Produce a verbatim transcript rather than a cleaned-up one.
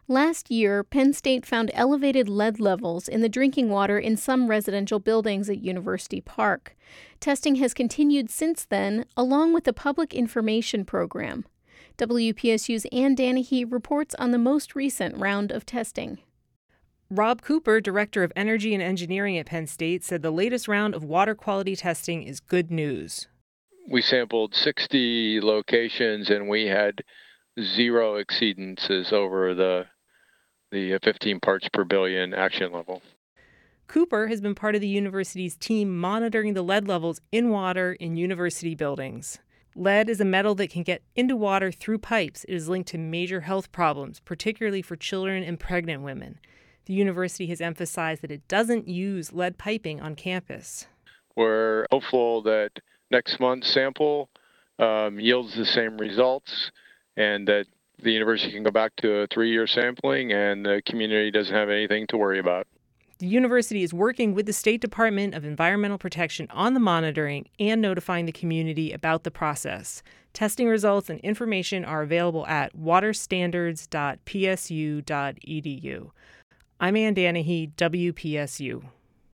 Last year, Penn State found elevated lead levels in the drinking water in some residential buildings at University Park. Testing has continued since then, along with the Public Information Program. W P S U's Ann Danahy reports on the most recent round of testing. Rob Cooper, Director of Energy and Engineering at Penn State, said the latest round of water quality testing is good news. We sampled sixty locations and we had zero exceedances over the the fifteen parts per billion action level. Cooper has been part of the university's team monitoring the lead levels in water in university buildings. Lead is a metal that can get into water through pipes. It is linked to major health problems, particularly for children and pregnant women. The university has emphasized that it doesn't use lead piping on campus. We're hopeful that next month's sample um, yields the same results and that the university can go back to a three-year sampling and the community doesn't have anything to worry about. The university is working with the State Department of Environmental Protection on the monitoring and notifying the community about the process. Testing results and information are available at water standards dot p s u dot e d u. I'm Ann Danahy, W P S U.